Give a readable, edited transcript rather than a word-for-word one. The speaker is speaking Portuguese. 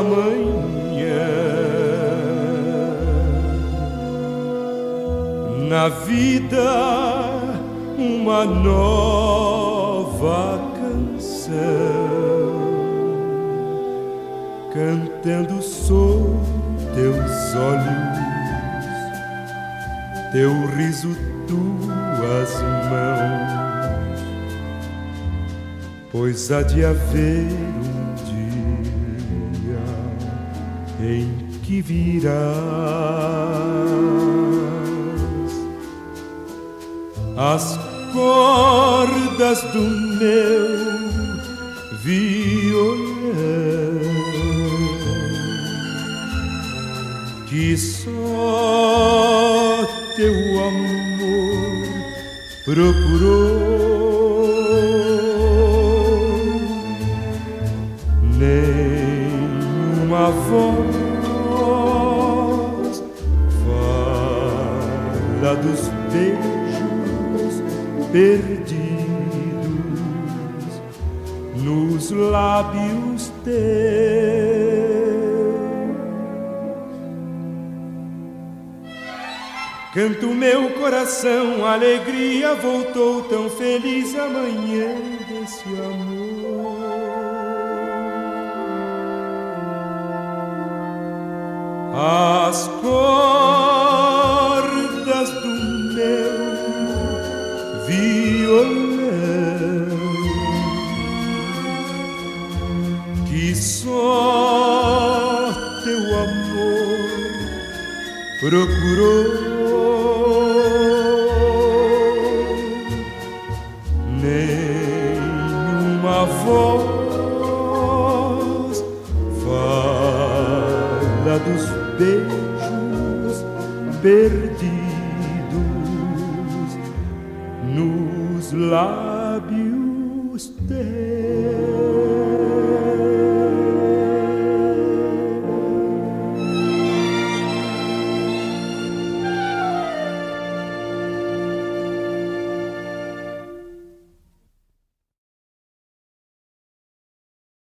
manhã, na vida uma nova canção, cantando sob teus olhos, teu riso, tuas mãos, pois há de haver um dia em que virás as cordas do meu violão, que só teu amor procurou, nenhuma voz fala dos beijos perdidos nos lábios teus. Canto meu coração, a alegria voltou, tão feliz a manhã desse amor. As cordas do meu violão, que só teu amor procurou, nenhuma voz fala dos beijos perdidos nos lábios teus.